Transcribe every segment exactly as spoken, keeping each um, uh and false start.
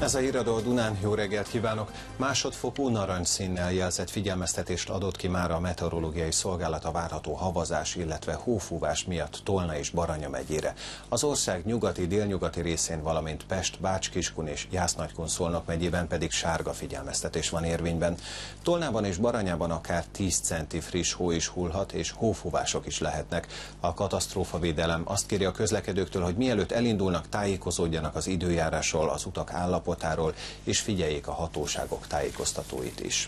Ez a híradó a Dunán, jó reggelt kívánok! Másodfokú narancsszínnel jelzett figyelmeztetést adott ki már a meteorológiai szolgálat a várható havazás, illetve hófúvás miatt Tolna és Baranya megyére. Az ország nyugati, délnyugati részén, valamint Pest, Bács-Kiskun és Jász-Nagykun-Szolnok megyében pedig sárga figyelmeztetés van érvényben. Tolnában és Baranyában akár tíz centi friss hó is hullhat, és hófúvások is lehetnek. A katasztrófavédelem azt kéri a közlekedőktől, hogy mielőtt elindulnak, tájékozódjanak az időjárásról, az utak állapotáról, és figyeljék a hatóságok tájékoztatóit is.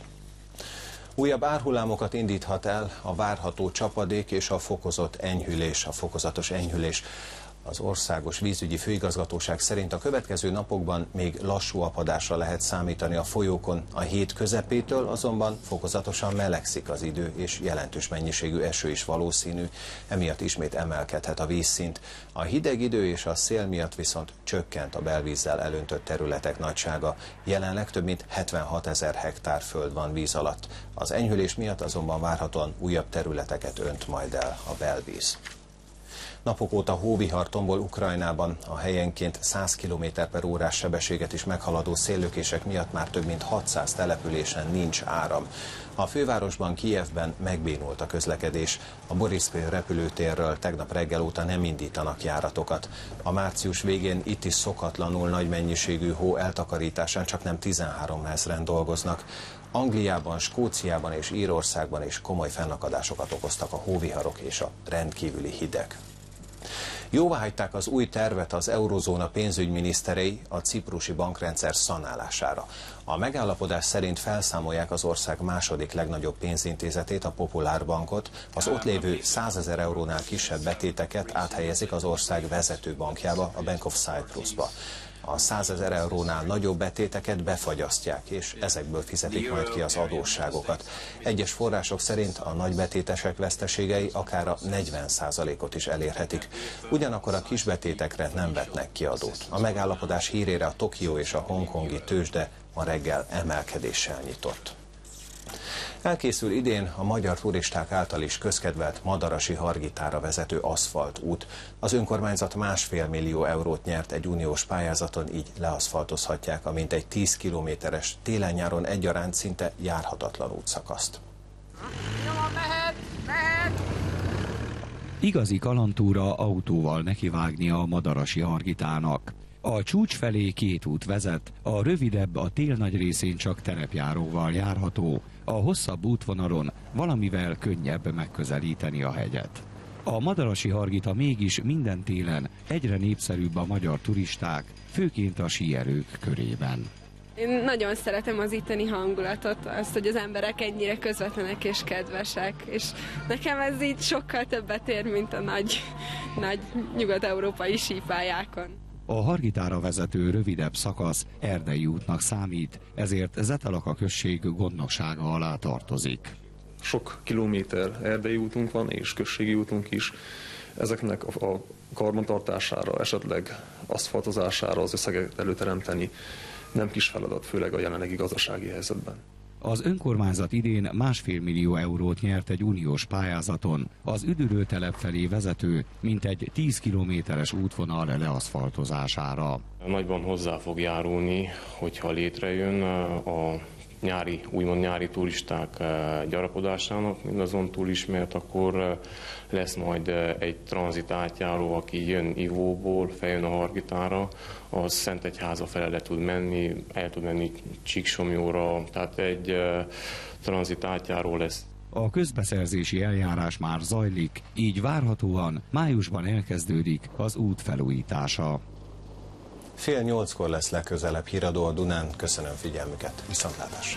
Újabb árhullámokat indíthat el a várható csapadék és a fokozott enyhülés, a fokozatos enyhülés. Az Országos Vízügyi Főigazgatóság szerint a következő napokban még lassú apadásra lehet számítani a folyókon. A hét közepétől azonban fokozatosan melegszik az idő, és jelentős mennyiségű eső is valószínű, emiatt ismét emelkedhet a vízszint. A hideg idő és a szél miatt viszont csökkent a belvízzel elöntött területek nagysága. Jelenleg több mint hetvenhatezer hektár föld van víz alatt. Az enyhülés miatt azonban várhatóan újabb területeket önt majd el a belvíz. Napok óta hóvihar tombol Ukrajnában, a helyenként száz kilométer per órás sebességet is meghaladó széllökések miatt már több mint hatszáz településen nincs áram. A fővárosban, Kijevben megbénult a közlekedés. A Borispil repülőtérről tegnap reggel óta nem indítanak járatokat. A március végén itt is szokatlanul nagy mennyiségű hó eltakarításán csaknem tizenhárom ezren dolgoznak. Angliában, Skóciában és Írországban is komoly fennakadásokat okoztak a hóviharok és a rendkívüli hideg. Jóváhagyták az új tervet az eurozóna pénzügyminiszterei a ciprusi bankrendszer szanálására. A megállapodás szerint felszámolják az ország második legnagyobb pénzintézetét, a Popular Bankot, az ott lévő százezer eurónál kisebb betéteket áthelyezik az ország vezető bankjába, a Bank of Cyprusba. A százezer eurónál nagyobb betéteket befagyasztják, és ezekből fizetik majd ki az adósságokat. Egyes források szerint a nagybetétesek veszteségei akár a negyven százalékot is elérhetik. Ugyanakkor a kisbetétekre nem vetnek ki adót. A megállapodás hírére a Tokió és a hongkongi tőzsde ma reggel emelkedéssel nyitott. Elkészül idén a magyar turisták által is közkedvelt Madarasi-Hargitára vezető aszfaltút. Az önkormányzat másfél millió eurót nyert egy uniós pályázaton, így leaszfaltozhatják a mintegy tíz kilométeres, télen-nyáron egyaránt szinte járhatatlan útszakaszt. Mehet, mehet. Igazi kalandtúra autóval nekivágni a Madarasi-Hargitának. A csúcs felé két út vezet, a rövidebb a tél nagy részén csak terepjáróval járható, a hosszabb útvonalon valamivel könnyebb megközelíteni a hegyet. A Madarasi-Hargita mégis minden télen egyre népszerűbb a magyar turisták, főként a síelők körében. Én nagyon szeretem az itteni hangulatot, azt, hogy az emberek ennyire közvetlenek és kedvesek, és nekem ez így sokkal többet ér, mint a nagy, nagy nyugat-európai sípályákon. A Hargitára vezető rövidebb szakasz erdei útnak számít, ezért Zetelaka község gondnoksága alá tartozik. Sok kilométer erdei útunk van, és községi útunk is. Ezeknek a karbantartására, esetleg aszfaltozására az összeget előteremteni nem kis feladat, főleg a jelenlegi gazdasági helyzetben. Az önkormányzat idén másfél millió eurót nyert egy uniós pályázaton az üdülőtelep felé vezető, mintegy tíz kilométeres útvonal leaszfaltozására. Nagyban hozzá fog járulni, hogyha létrejön a nyári, úgymond nyári turisták gyarapodásának, mindazon túl is, mert akkor lesz majd egy tranzit átjáró, aki jön Ivóból, feljön a Hargitára, az Szentegyháza fele le tud menni, el tud menni Csíksomlyóra, tehát egy tranzit átjáró lesz. A közbeszerzési eljárás már zajlik, így várhatóan májusban elkezdődik az út felújítása. Fél nyolckor lesz legközelebb híradó a Dunán. Köszönöm figyelmüket. Viszontlátásra!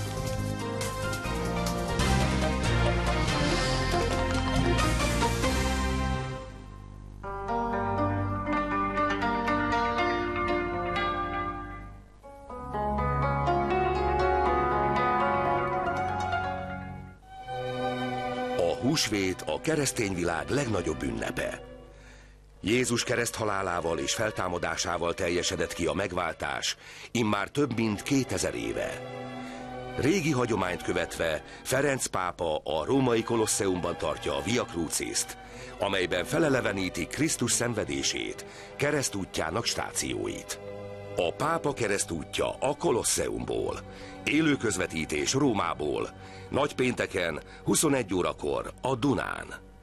A húsvét a keresztény világ legnagyobb ünnepe. Jézus kereszthalálával és feltámadásával teljesedett ki a megváltás, immár több mint kétezer éve. Régi hagyományt követve Ferenc pápa a római Kolosseumban tartja a Via Crucis-t, amelyben felelevenítik Krisztus szenvedését, keresztútjának stációit. A pápa keresztútja a Kolosseumból. Élő közvetítés Rómából. Nagypénteken, huszonegy órakor a Dunán.